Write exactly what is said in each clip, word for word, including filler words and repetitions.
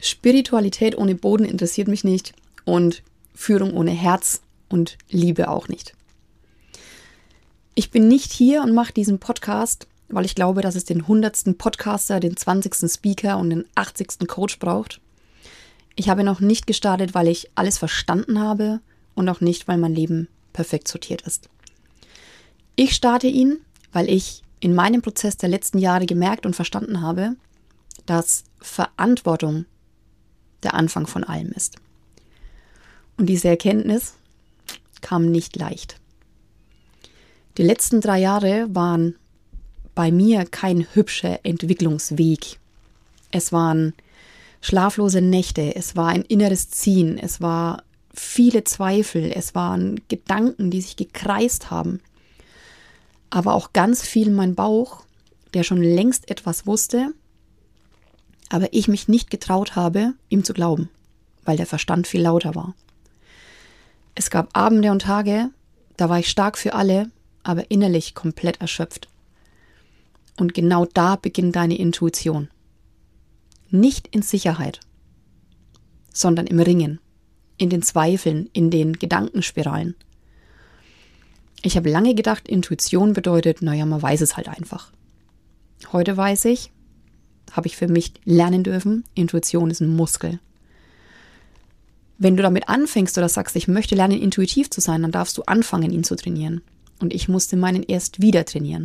Spiritualität ohne Boden interessiert mich nicht und Führung ohne Herz und Liebe auch nicht. Ich bin nicht hier und mache diesen Podcast, weil ich glaube, dass es den hundertsten Podcaster, den zwanzigsten Speaker und den achtzigsten Coach braucht. Ich habe noch nicht gestartet, weil ich alles verstanden habe und auch nicht, weil mein Leben perfekt sortiert ist. Ich starte ihn, weil ich in meinem Prozess der letzten Jahre gemerkt und verstanden habe, dass Verantwortung der Anfang von allem ist. Und diese Erkenntnis kam nicht leicht. Die letzten drei Jahre waren bei mir kein hübscher Entwicklungsweg. Es waren schlaflose Nächte, es war ein inneres Ziehen, es war viele Zweifel, es waren Gedanken, die sich gekreist haben. Aber auch ganz viel mein Bauch, der schon längst etwas wusste, aber ich mich nicht getraut habe, ihm zu glauben, weil der Verstand viel lauter war. Es gab Abende und Tage, da war ich stark für alle, aber innerlich komplett erschöpft. Und genau da beginnt deine Intuition. Nicht in Sicherheit, sondern im Ringen, in den Zweifeln, in den Gedankenspiralen. Ich habe lange gedacht, Intuition bedeutet, naja, man weiß es halt einfach. Heute weiß ich, habe ich für mich lernen dürfen, Intuition ist ein Muskel. Wenn du damit anfängst oder sagst, ich möchte lernen, intuitiv zu sein, dann darfst du anfangen, ihn zu trainieren. Und ich musste meinen erst wieder trainieren.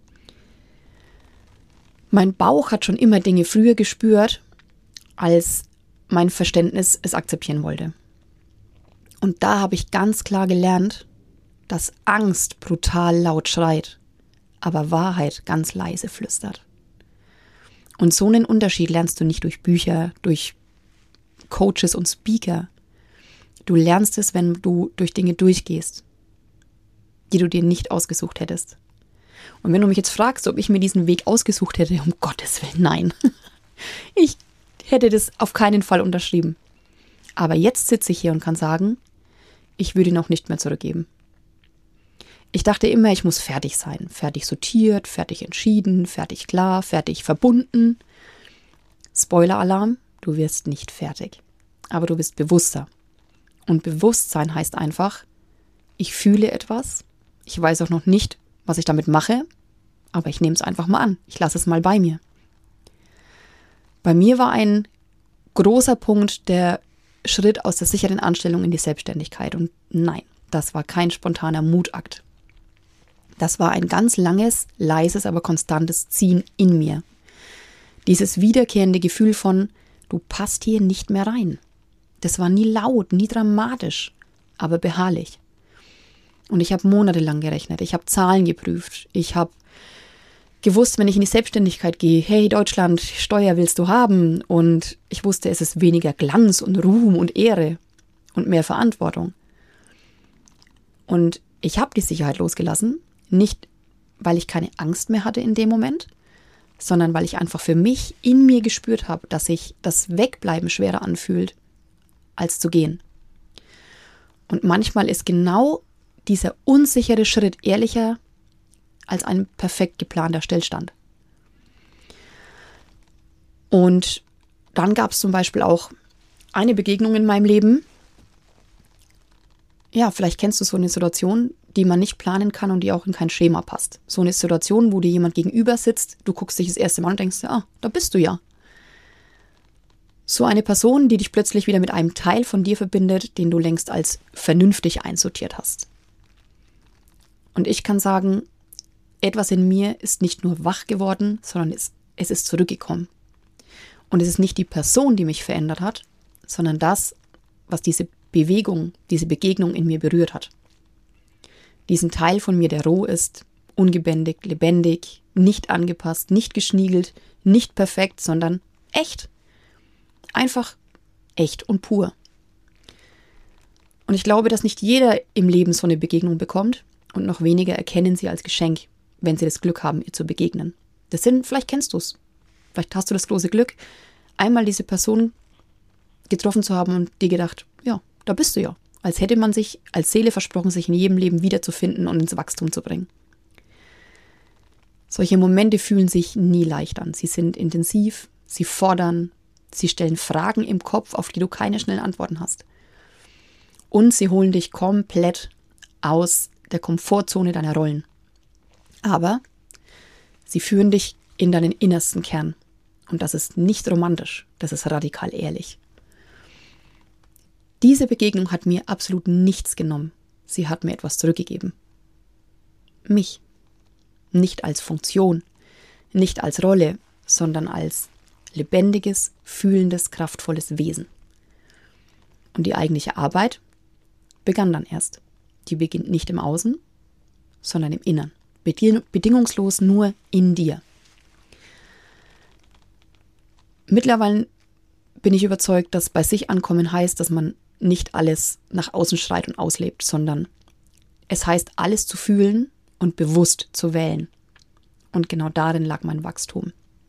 Mein Bauch hat schon immer Dinge früher gespürt, als mein Verständnis es akzeptieren wollte. Und da habe ich ganz klar gelernt, dass Angst brutal laut schreit, aber Wahrheit ganz leise flüstert. Und so einen Unterschied lernst du nicht durch Bücher, durch Coaches und Speaker. Du lernst es, wenn du durch Dinge durchgehst, die du dir nicht ausgesucht hättest. Und wenn du mich jetzt fragst, ob ich mir diesen Weg ausgesucht hätte, um Gottes Willen, nein. Ich hätte das auf keinen Fall unterschrieben. Aber jetzt sitze ich hier und kann sagen, ich würde ihn auch nicht mehr zurückgeben. Ich dachte immer, ich muss fertig sein. Fertig sortiert, fertig entschieden, fertig klar, fertig verbunden. Spoiler-Alarm, du wirst nicht fertig. Aber du bist bewusster. Und Bewusstsein heißt einfach, ich fühle etwas, ich weiß auch noch nicht, was ich damit mache, aber ich nehme es einfach mal an. Ich lasse es mal bei mir. Bei mir war ein großer Punkt der Schritt aus der sicheren Anstellung in die Selbstständigkeit. Und nein, das war kein spontaner Mutakt. Das war ein ganz langes, leises, aber konstantes Ziehen in mir. Dieses wiederkehrende Gefühl von, du passt hier nicht mehr rein. Das war nie laut, nie dramatisch, aber beharrlich. Und ich habe monatelang gerechnet, ich habe Zahlen geprüft, ich habe gewusst, wenn ich in die Selbstständigkeit gehe, hey Deutschland, Steuer willst du haben? Und ich wusste, es ist weniger Glanz und Ruhm und Ehre und mehr Verantwortung. Und ich habe die Sicherheit losgelassen, nicht weil ich keine Angst mehr hatte in dem Moment, sondern weil ich einfach für mich in mir gespürt habe, dass sich das Wegbleiben schwerer anfühlt, als zu gehen. Und manchmal ist genau dieser unsichere Schritt ehrlicher als ein perfekt geplanter Stillstand. Und dann gab es zum Beispiel auch eine Begegnung in meinem Leben. Ja, vielleicht kennst du so eine Situation, die man nicht planen kann und die auch in kein Schema passt. So eine Situation, wo dir jemand gegenüber sitzt, du guckst dich das erste Mal und denkst, ah, da bist du ja. So eine Person, die dich plötzlich wieder mit einem Teil von dir verbindet, den du längst als vernünftig einsortiert hast. Und ich kann sagen, etwas in mir ist nicht nur wach geworden, sondern es, es ist zurückgekommen. Und es ist nicht die Person, die mich verändert hat, sondern das, was diese Bewegung, diese Begegnung in mir berührt hat. Diesen Teil von mir, der roh ist, ungebändigt, lebendig, nicht angepasst, nicht geschniegelt, nicht perfekt, sondern echt. Einfach echt und pur. Und ich glaube, dass nicht jeder im Leben so eine Begegnung bekommt und noch weniger erkennen sie als Geschenk, wenn sie das Glück haben, ihr zu begegnen. Das sind, vielleicht kennst du es. Vielleicht hast du das große Glück, einmal diese Person getroffen zu haben und dir gedacht, ja, da bist du ja. Als hätte man sich als Seele versprochen, sich in jedem Leben wiederzufinden und ins Wachstum zu bringen. Solche Momente fühlen sich nie leicht an. Sie sind intensiv, sie fordern, Sie stellen Fragen im Kopf, auf die du keine schnellen Antworten hast. Und sie holen dich komplett aus der Komfortzone deiner Rollen. Aber sie führen dich in deinen innersten Kern. Und das ist nicht romantisch, das ist radikal ehrlich. Diese Begegnung hat mir absolut nichts genommen. Sie hat mir etwas zurückgegeben. Mich. Nicht als Funktion, nicht als Rolle, sondern als lebendiges, fühlendes, kraftvolles Wesen. Und die eigentliche Arbeit begann dann erst. Die beginnt nicht im Außen, sondern im Innern. Bedingungslos nur in dir. Mittlerweile bin ich überzeugt, dass bei sich ankommen heißt, dass man nicht alles nach außen schreit und auslebt, sondern es heißt, alles zu fühlen und bewusst zu wählen. Und genau darin lag mein Wachstum.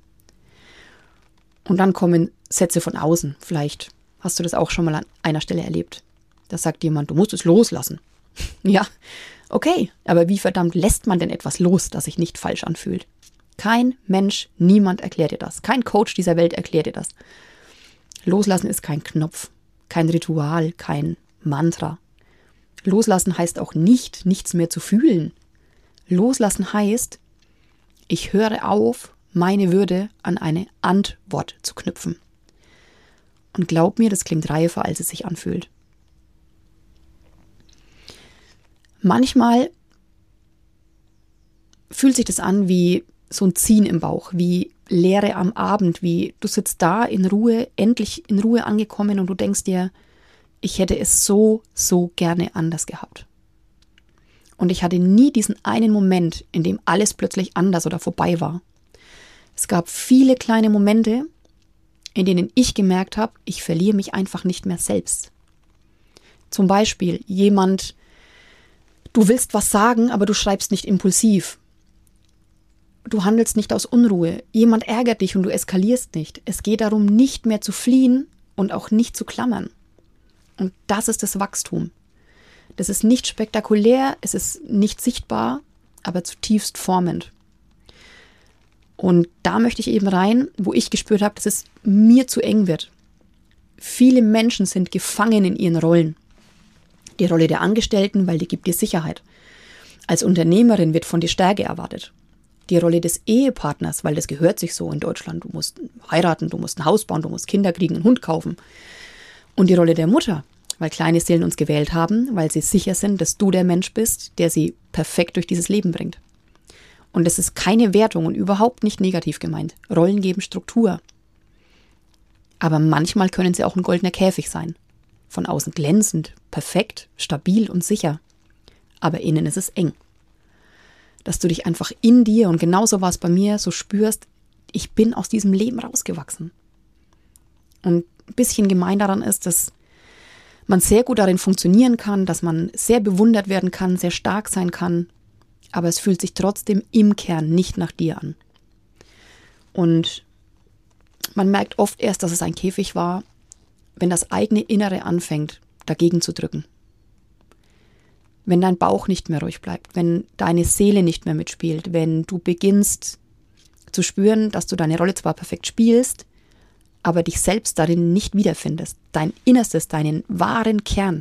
Und dann kommen Sätze von außen. Vielleicht hast du das auch schon mal an einer Stelle erlebt. Da sagt jemand, du musst es loslassen. Ja, okay, aber wie verdammt lässt man denn etwas los, das sich nicht falsch anfühlt? Kein Mensch, niemand erklärt dir das. Kein Coach dieser Welt erklärt dir das. Loslassen ist kein Knopf, kein Ritual, kein Mantra. Loslassen heißt auch nicht, nichts mehr zu fühlen. Loslassen heißt, ich höre auf, meine Würde an eine Antwort zu knüpfen. Und glaub mir, das klingt reifer, als es sich anfühlt. Manchmal fühlt sich das an wie so ein Ziehen im Bauch, wie Leere am Abend, wie du sitzt da in Ruhe, endlich in Ruhe angekommen und du denkst dir, ich hätte es so, so gerne anders gehabt. Und ich hatte nie diesen einen Moment, in dem alles plötzlich anders oder vorbei war. Es gab viele kleine Momente, in denen ich gemerkt habe, ich verliere mich einfach nicht mehr selbst. Zum Beispiel jemand, du willst was sagen, aber du schreibst nicht impulsiv. Du handelst nicht aus Unruhe. Jemand ärgert dich und du eskalierst nicht. Es geht darum, nicht mehr zu fliehen und auch nicht zu klammern. Und das ist das Wachstum. Das ist nicht spektakulär, es ist nicht sichtbar, aber zutiefst formend. Und da möchte ich eben rein, wo ich gespürt habe, dass es mir zu eng wird. Viele Menschen sind gefangen in ihren Rollen. Die Rolle der Angestellten, weil die gibt dir Sicherheit. Als Unternehmerin wird von dir Stärke erwartet. Die Rolle des Ehepartners, weil das gehört sich so in Deutschland. Du musst heiraten, du musst ein Haus bauen, du musst Kinder kriegen, einen Hund kaufen. Und die Rolle der Mutter, weil kleine Seelen uns gewählt haben, weil sie sicher sind, dass du der Mensch bist, der sie perfekt durch dieses Leben bringt. Und das ist keine Wertung und überhaupt nicht negativ gemeint. Rollen geben Struktur. Aber manchmal können sie auch ein goldener Käfig sein. Von außen glänzend, perfekt, stabil und sicher. Aber innen ist es eng. Dass du dich einfach in dir, und genauso war es bei mir, so spürst, ich bin aus diesem Leben rausgewachsen. Und ein bisschen gemein daran ist, dass man sehr gut darin funktionieren kann, dass man sehr bewundert werden kann, sehr stark sein kann, aber es fühlt sich trotzdem im Kern nicht nach dir an. Und man merkt oft erst, dass es ein Käfig war, wenn das eigene Innere anfängt, dagegen zu drücken. Wenn dein Bauch nicht mehr ruhig bleibt, wenn deine Seele nicht mehr mitspielt, wenn du beginnst zu spüren, dass du deine Rolle zwar perfekt spielst, aber dich selbst darin nicht wiederfindest, dein Innerstes, deinen wahren Kern,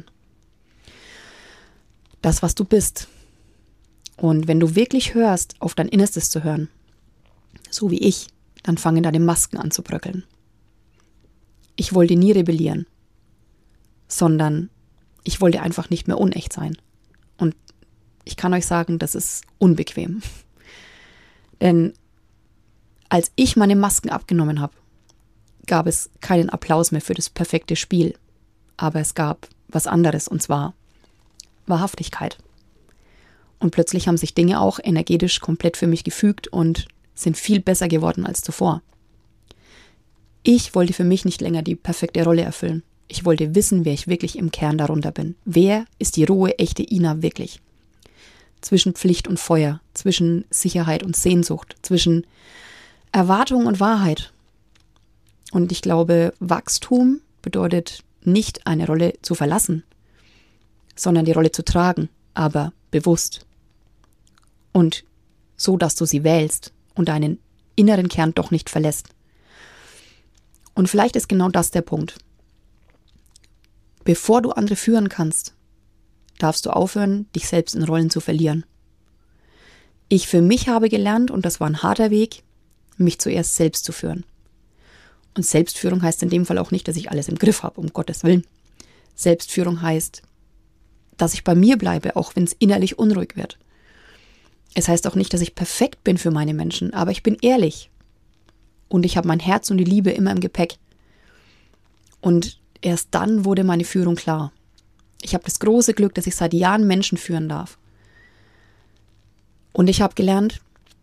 das, was du bist. Und wenn du wirklich hörst, auf dein Innerstes zu hören, so wie ich, dann fangen deine Masken an zu bröckeln. Ich wollte nie rebellieren, sondern ich wollte einfach nicht mehr unecht sein. Und ich kann euch sagen, das ist unbequem. Denn als ich meine Masken abgenommen habe, gab es keinen Applaus mehr für das perfekte Spiel. Aber es gab was anderes, und zwar Wahrhaftigkeit. Und plötzlich haben sich Dinge auch energetisch komplett für mich gefügt und sind viel besser geworden als zuvor. Ich wollte für mich nicht länger die perfekte Rolle erfüllen. Ich wollte wissen, wer ich wirklich im Kern darunter bin. Wer ist die rohe, echte Ina wirklich? Zwischen Pflicht und Feuer, zwischen Sicherheit und Sehnsucht, zwischen Erwartung und Wahrheit. Und ich glaube, Wachstum bedeutet nicht, eine Rolle zu verlassen, sondern die Rolle zu tragen, aber bewusst. Und so, dass du sie wählst und deinen inneren Kern doch nicht verlässt. Und vielleicht ist genau das der Punkt. Bevor du andere führen kannst, darfst du aufhören, dich selbst in Rollen zu verlieren. Ich für mich habe gelernt, und das war ein harter Weg, mich zuerst selbst zu führen. Und Selbstführung heißt in dem Fall auch nicht, dass ich alles im Griff habe, um Gottes Willen. Selbstführung heißt, dass ich bei mir bleibe, auch wenn es innerlich unruhig wird. Es heißt auch nicht, dass ich perfekt bin für meine Menschen, aber ich bin ehrlich. Und ich habe mein Herz und die Liebe immer im Gepäck. Und erst dann wurde meine Führung klar. Ich habe das große Glück, dass ich seit Jahren Menschen führen darf. Und ich habe gelernt,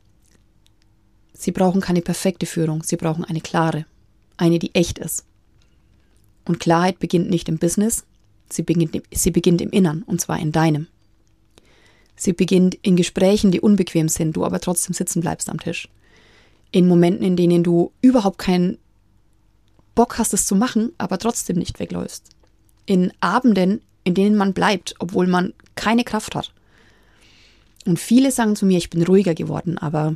sie brauchen keine perfekte Führung, sie brauchen eine klare, eine, die echt ist. Und Klarheit beginnt nicht im Business, sie beginnt, sie beginnt im Innern, und zwar in deinem. Sie beginnt in Gesprächen, die unbequem sind, du aber trotzdem sitzen bleibst am Tisch. In Momenten, in denen du überhaupt keinen Bock hast, es zu machen, aber trotzdem nicht wegläufst. In Abenden, in denen man bleibt, obwohl man keine Kraft hat. Und viele sagen zu mir, ich bin ruhiger geworden, aber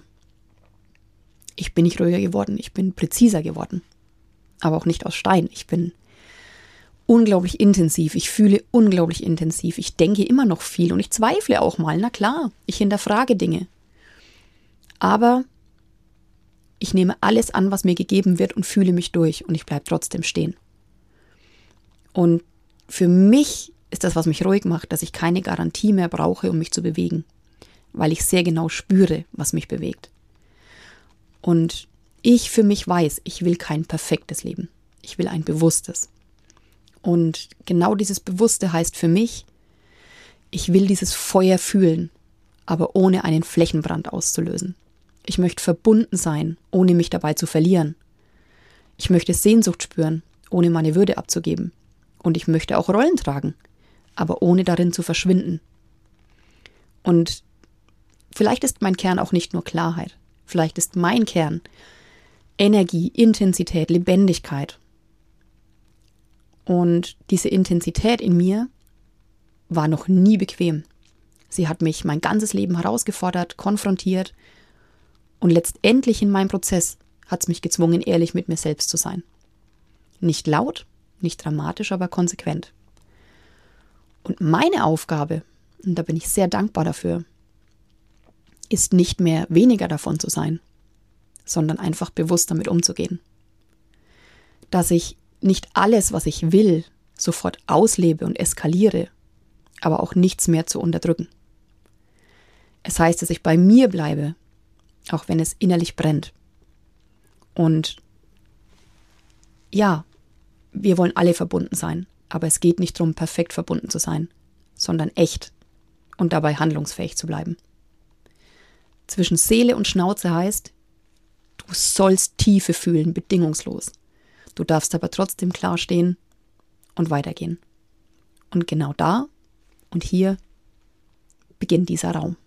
ich bin nicht ruhiger geworden, ich bin präziser geworden. Aber auch nicht aus Stein. Ich bin unglaublich intensiv, ich fühle unglaublich intensiv, ich denke immer noch viel und ich zweifle auch mal, na klar, ich hinterfrage Dinge. Aber ich nehme alles an, was mir gegeben wird, und fühle mich durch, und ich bleibe trotzdem stehen. Und für mich ist das, was mich ruhig macht, dass ich keine Garantie mehr brauche, um mich zu bewegen, weil ich sehr genau spüre, was mich bewegt. Und ich für mich weiß, ich will kein perfektes Leben, ich will ein bewusstes. Und genau dieses Bewusste heißt für mich, ich will dieses Feuer fühlen, aber ohne einen Flächenbrand auszulösen. Ich möchte verbunden sein, ohne mich dabei zu verlieren. Ich möchte Sehnsucht spüren, ohne meine Würde abzugeben. Und ich möchte auch Rollen tragen, aber ohne darin zu verschwinden. Und vielleicht ist mein Kern auch nicht nur Klarheit. Vielleicht ist mein Kern Energie, Intensität, Lebendigkeit. Und diese Intensität in mir war noch nie bequem. Sie hat mich mein ganzes Leben herausgefordert, konfrontiert, und letztendlich in meinem Prozess hat es mich gezwungen, ehrlich mit mir selbst zu sein. Nicht laut, nicht dramatisch, aber konsequent. Und meine Aufgabe, und da bin ich sehr dankbar dafür, ist nicht mehr weniger davon zu sein, sondern einfach bewusst damit umzugehen. Dass ich nicht alles, was ich will, sofort auslebe und eskaliere, aber auch nichts mehr zu unterdrücken. Es heißt, dass ich bei mir bleibe, auch wenn es innerlich brennt. Und ja, wir wollen alle verbunden sein, aber es geht nicht darum, perfekt verbunden zu sein, sondern echt und dabei handlungsfähig zu bleiben. Zwischen Seele und Schnauze heißt, du sollst Tiefe fühlen, bedingungslos. Du darfst aber trotzdem klar stehen und weitergehen. Und genau da und hier beginnt dieser Raum.